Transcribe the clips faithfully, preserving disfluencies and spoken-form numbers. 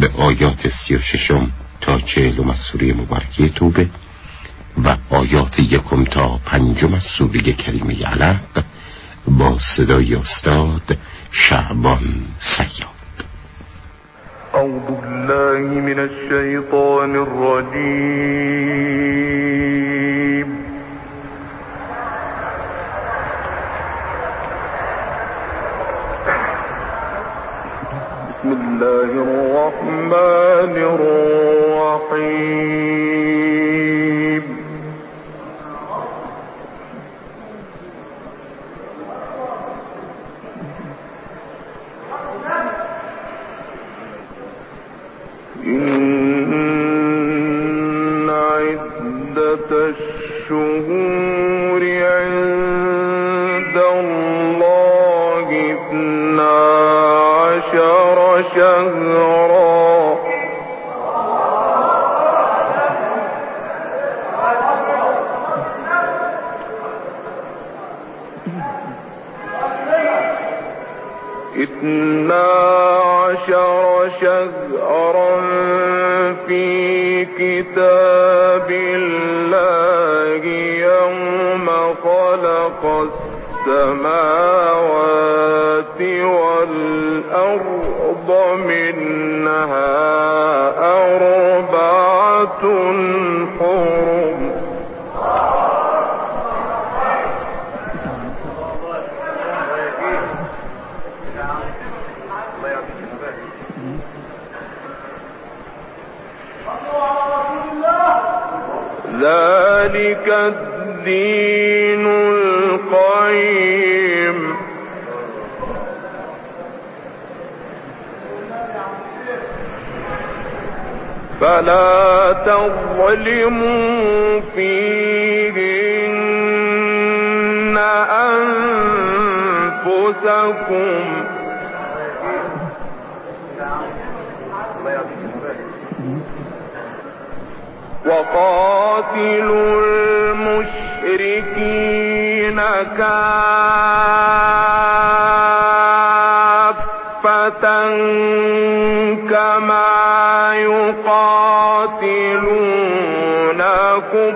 آیات سی و ششم تا چهلم از سوره مبارکه توبه و آیات یکم تا پنجم از سوره کریمه علق با صدای استاد شعبان صیاد. اعوذ بالله من الشیطان الرجیم. بسم الله الرحمن الرحیم. إن عدة الشهور عند الله اثنا عشر شهرا اثنا عشر شهرا في كتاب الله يوم خلق السماوات والأرض منها أربعة حرم ذلك الدين القيم فلا تظلموا فيهن أنفسكم وقاتلوا المشركين كافة كما يقاتلونكم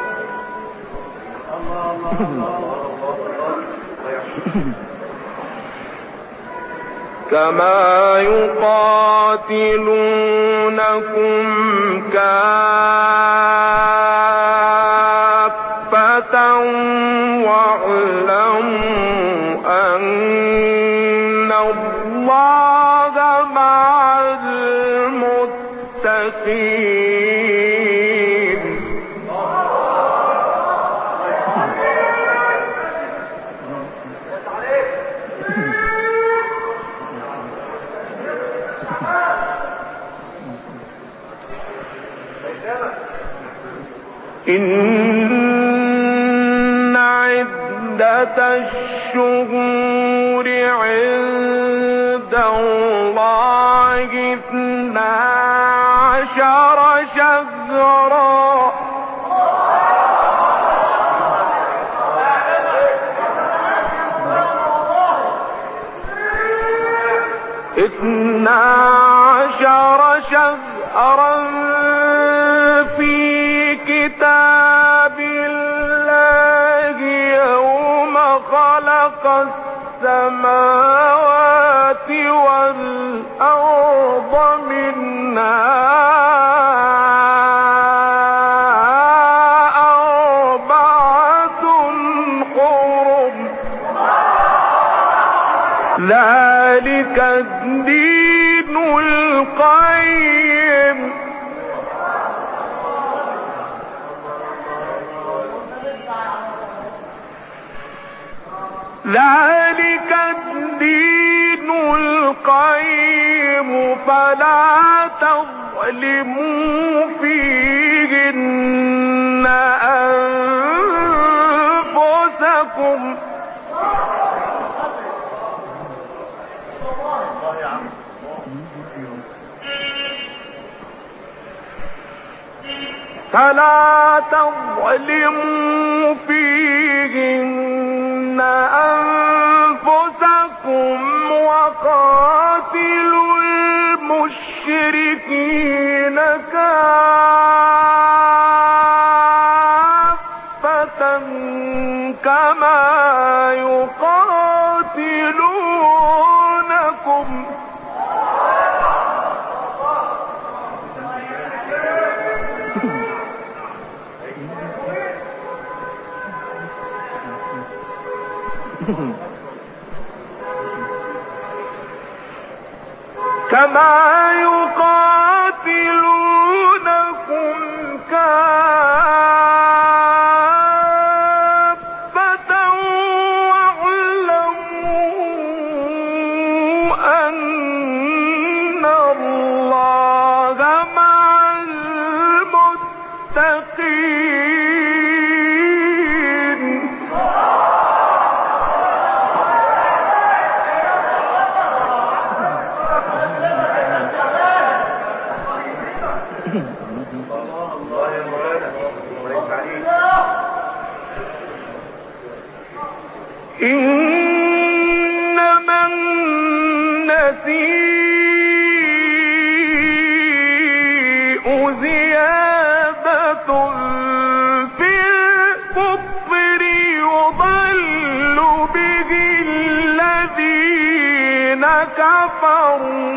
كما يقاتلونكم كافة واعلموا أن الله مع المتقين. إن عدة الشهور عند الله اثنا عشر شهرا اثنا عشر شهرا في كتاب الله يوم خلق السماوات والأرض منها أربعة حرم ذلك الدين القيم ذلك الدين القيم فلا تظلموا فيهن أنفسكم فلا تظلموا فيهن أنفسكم وقاتلوا المشركين المشركين كافة كما يقاتلونكم كما يقاتلونكم كافة واعلموا أن الله مع المتقين. إنما النسيء زيادة في الكفر يضل به الذين كفروا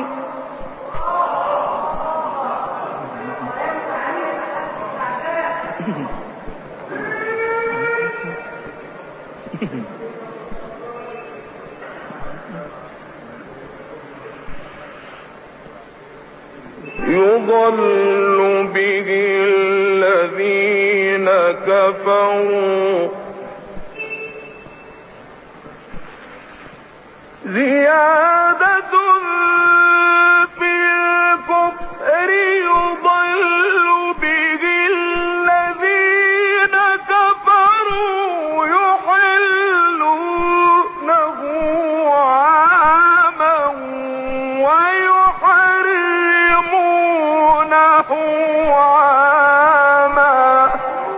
يضل به الذين كفروا زيادة في الكفر يضل به الذين كفروا يحلونه عاما ويحرمونه عاما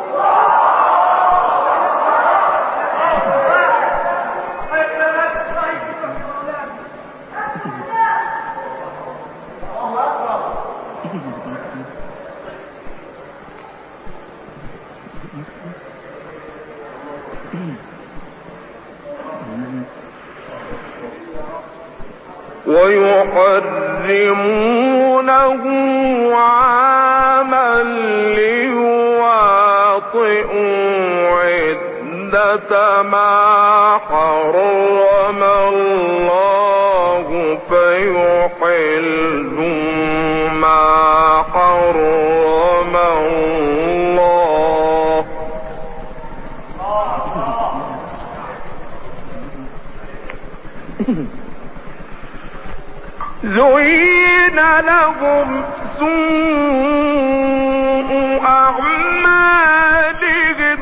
ويحرمونه عاما ليواطئوا عدة ما حرم الله فيحلوا ما حرم الله زين لهم سوء أعمالهم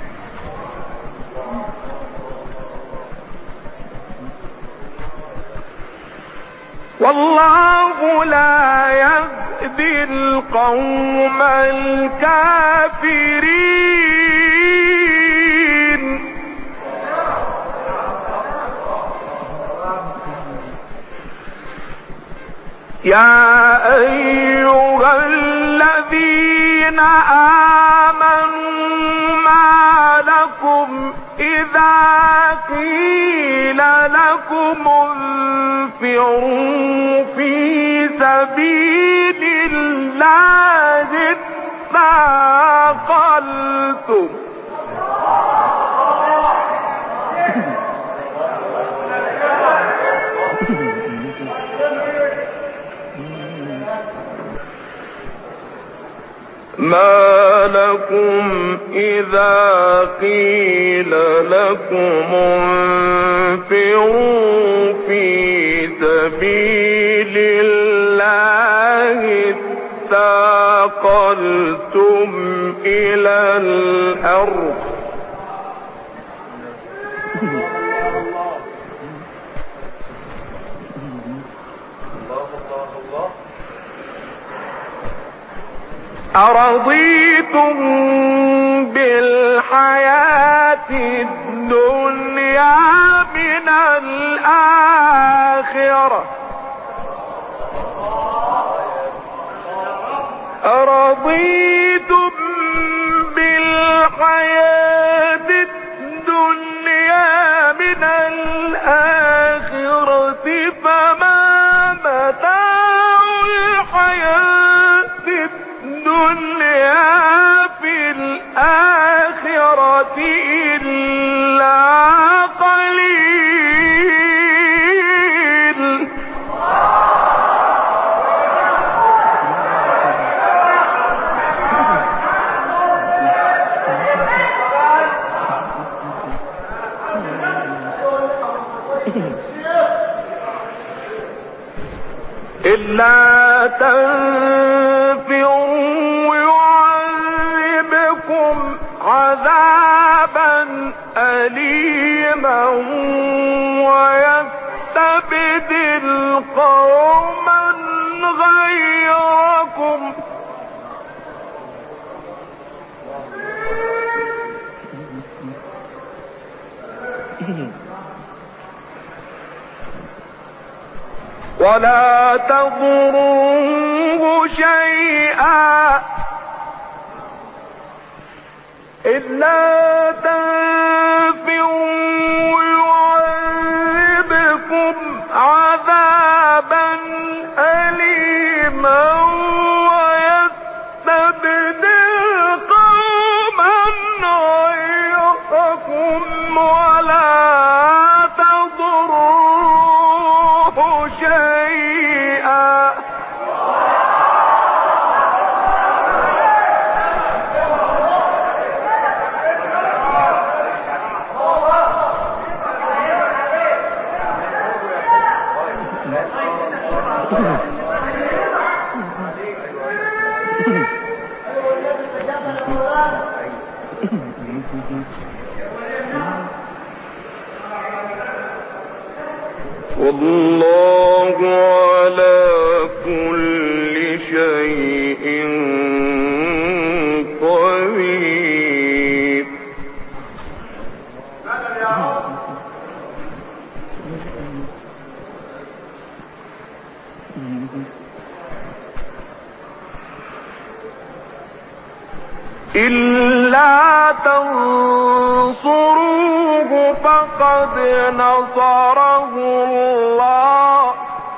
والله لا يهدي القوم الكافرين. يا أيها الذين آمنوا ما لكم إذا قيل لكم انفروا في سبيل الله اثاقلتم ما لكم إذا قيل لكم انفروا في سبيل الله اثاقلتم إلى الأرض أرضيتم بالحياة الدنيا من الآخرة أرضيتم بالحياة الدنيا من الآخرة فما متاع الحياة الدنيا في الآخرة إلا قليل. إلا تنفروا يعذبكم عذابا أليما ويستبدل قوما غيركم ولا تضروه شيئا إلا تنفروا يعذبكم عذابا أليما ويستبدل قوما غيركم ولا تضروه شيئا. والله على كل شيء قدير. إلا تنصروه فقد نصره الله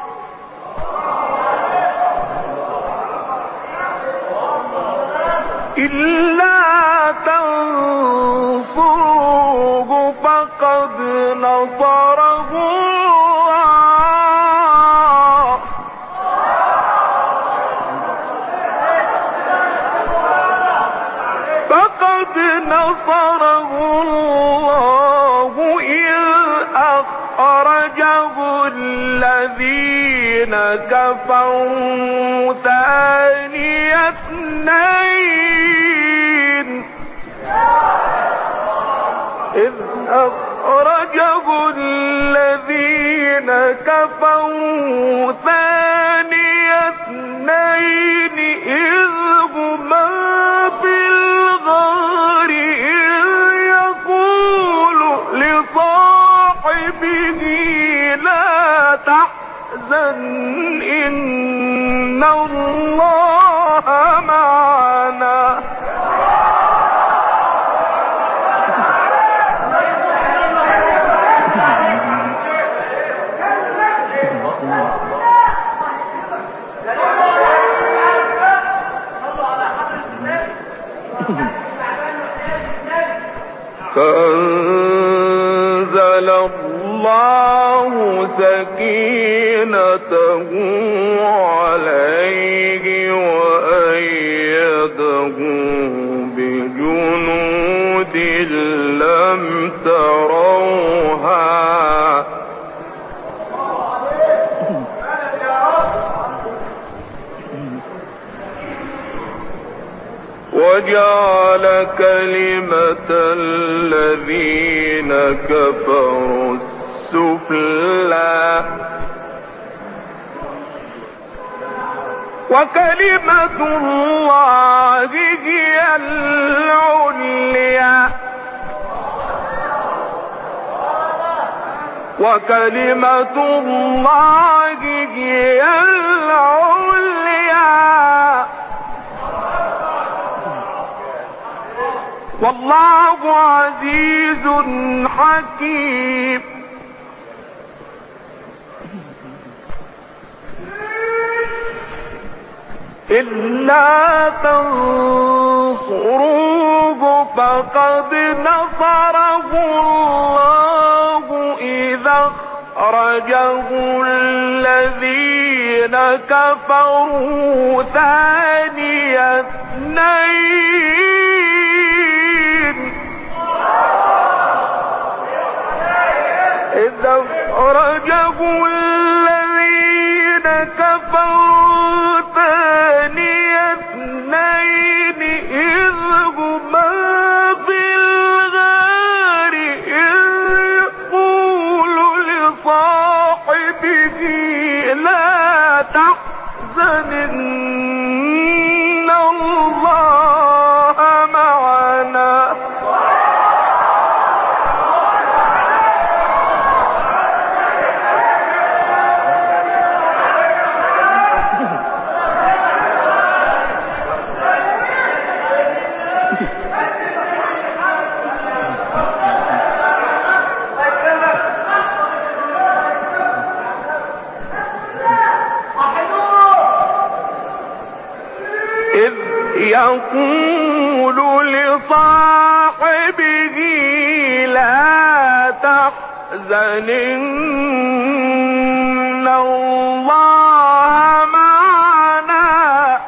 إلا تنصروه فقد نصره الله فقد نصره الله إذ أخرجه الذين كفروا ثاني اثنين إذ أخرجه الذين كفروا ثاني اثنين إذ هما في الغار إذ يقول لصاحبه لا تحزن إن الله معنا فأنزل الله سكينته عليه وأيده بجنود لم تروها وجعل كلمة الذين كفروا السفلى وكلمة الله هي العليا وكلمة الله هي العليا والله عزيز حكيم. إلا تنصروه فقد نصره الله إذا أخرجه الذين كفروا ثاني اثنين إذا أخرجه الذين كفروا ثاني اثنين إذ هما في الغار إذ يقول لصاحبه لا تحزن إن الله معنا. يقول لصاحبه لا تحزن إن الله معنا.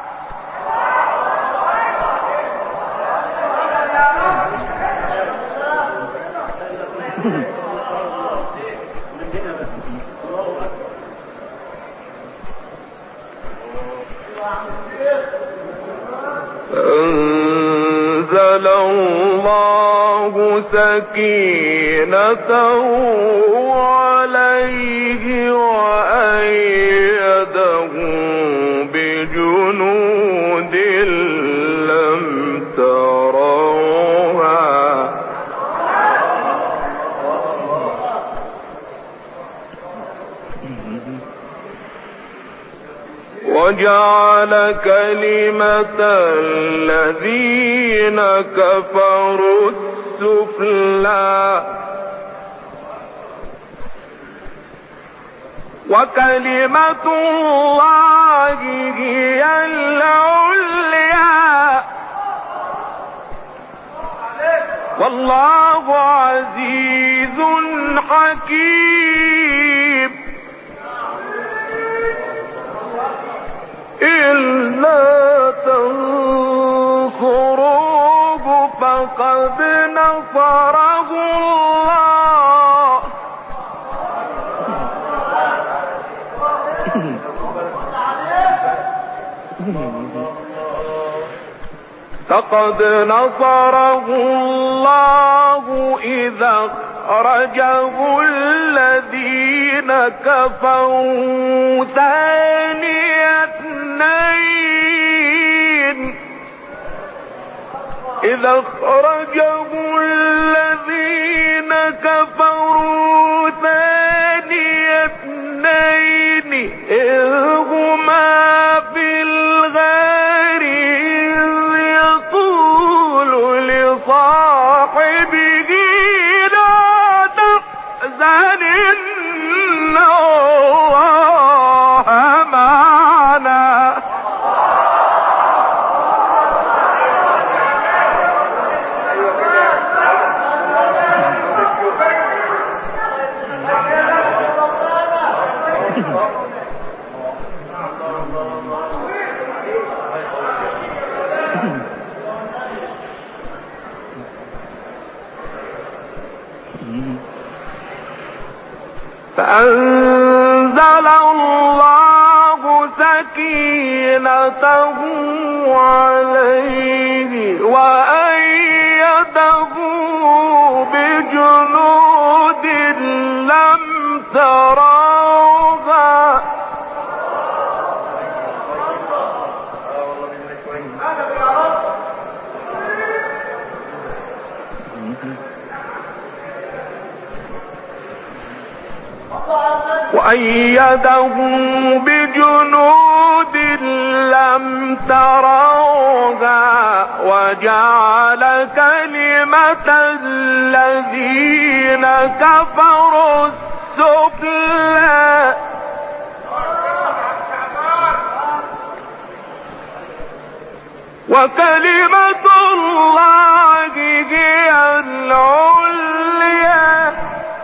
فأنزل الله سكينته عليه وأيده بجنود لم تروها وجعل كلمة الذين كفروا السفلى وكلمة الله هي العليا والله عزيز حكيم. إلا تنصروه فقد نصره الله فقد نصره الله إذا أخرجه الذين كفروا ثاني اثنين إذا أخرجه الذين كفروا ثاني اثنين إذ هما في الغار إذ يقول لصاحبه لا تحزن إن الله معنا. فأنزل الله سكينته عليه وأيده بجنود لم تروها وأيده بجنود لم تروها وجعل كلمة الذين كفروا السفلى وكلمة الله هي العليا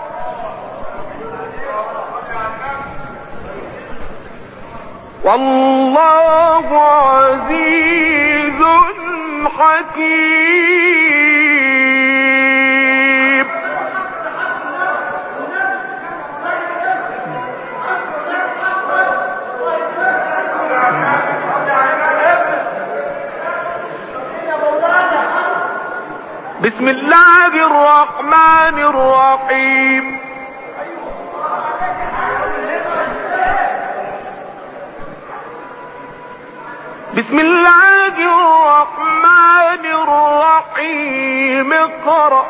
والله عزيز حكيم. بسم الله الرحمن الرحيم. بسم الله الرحمن الرحيم. اقرأ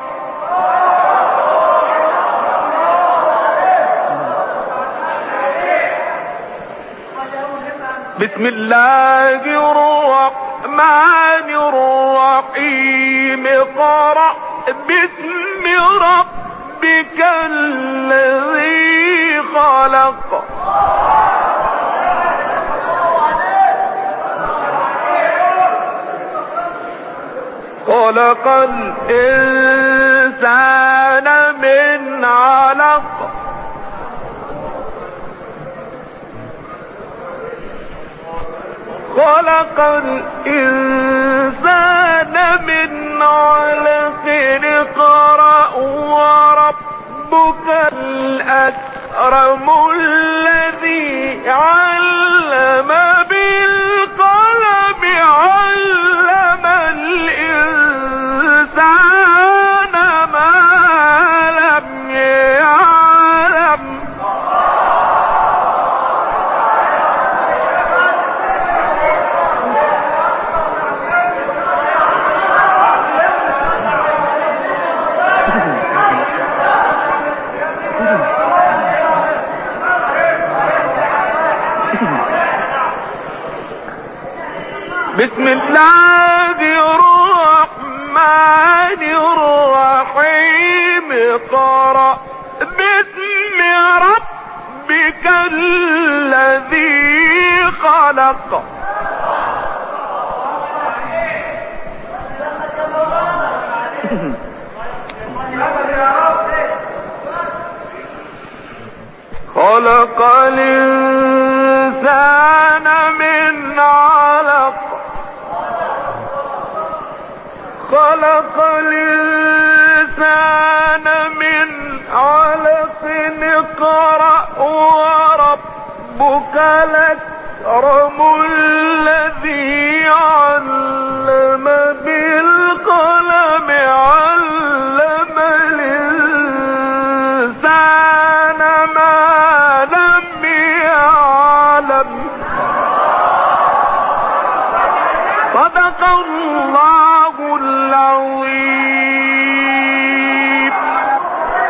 بسم الله الرحمن الرحيم. اقرأ باسم ربك الذي خلق خلق الإنسان من علق خلق الإنسان من علق. اقرأ وربك الأكرم الذي علم بالقلم علم الإنسان ما لم يعلم. بسم الله الرحمن الرحيم. اقرأ باسم ربك الذي خلق خلق الإنسان من علق خلق الإنسان من علق. اقرأ وربك الأكرم الذي علم بالقلم علم الإنسان ما لم يعلم. صدق الله